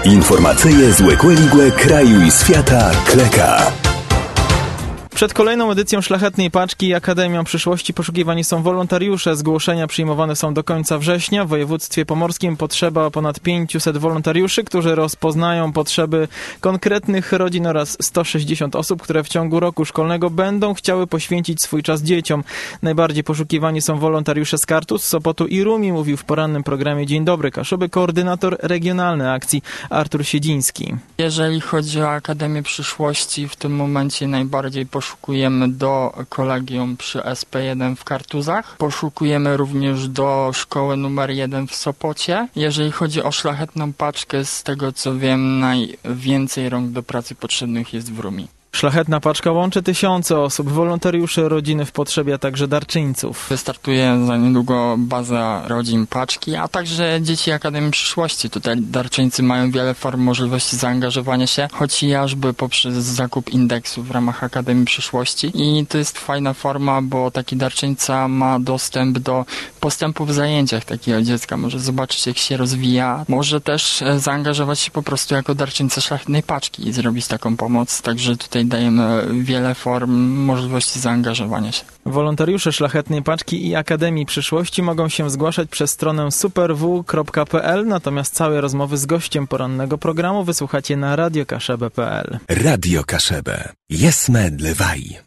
Informacyje z Łekłe kraju i świata Kleka. Przed kolejną edycją Szlachetnej Paczki i Akademią Przyszłości poszukiwani są wolontariusze. Zgłoszenia przyjmowane są do końca września. W województwie pomorskim potrzeba ponad 500 wolontariuszy, którzy rozpoznają potrzeby konkretnych rodzin oraz 160 osób, które w ciągu roku szkolnego będą chciały poświęcić swój czas dzieciom. Najbardziej poszukiwani są wolontariusze z Kartus, Sopotu i Rumi, mówił w porannym programie Dzień Dobry Kaszuby koordynator regionalny akcji Artur Siedziński. Jeżeli chodzi o Akademię Przyszłości, w tym momencie najbardziej poszukujemy do kolegium przy SP1 w Kartuzach. Poszukujemy również do szkoły numer 1 w Sopocie. Jeżeli chodzi o Szlachetną Paczkę, z tego co wiem, najwięcej rąk do pracy potrzebnych jest w Rumi. Szlachetna Paczka łączy tysiące osób, wolontariuszy, rodziny w potrzebie, a także darczyńców. Wystartuje za niedługo baza rodzin Paczki, a także dzieci Akademii Przyszłości. Tutaj darczyńcy mają wiele form możliwości zaangażowania się, chociażby poprzez zakup indeksu w ramach Akademii Przyszłości. I to jest fajna forma, bo taki darczyńca ma dostęp do postępu w zajęciach takiego dziecka. Może zobaczyć, jak się rozwija. Może też zaangażować się po prostu jako darczyńca Szlachetnej Paczki i zrobić taką pomoc. Także tutaj dajemy wiele form możliwości zaangażowania się. Wolontariusze Szlachetnej Paczki i Akademii Przyszłości mogą się zgłaszać przez stronę superw.pl, natomiast całe rozmowy z gościem porannego programu wysłuchacie na radiokaszebe.pl. Radio Kaszebę. Jesme dlewaj.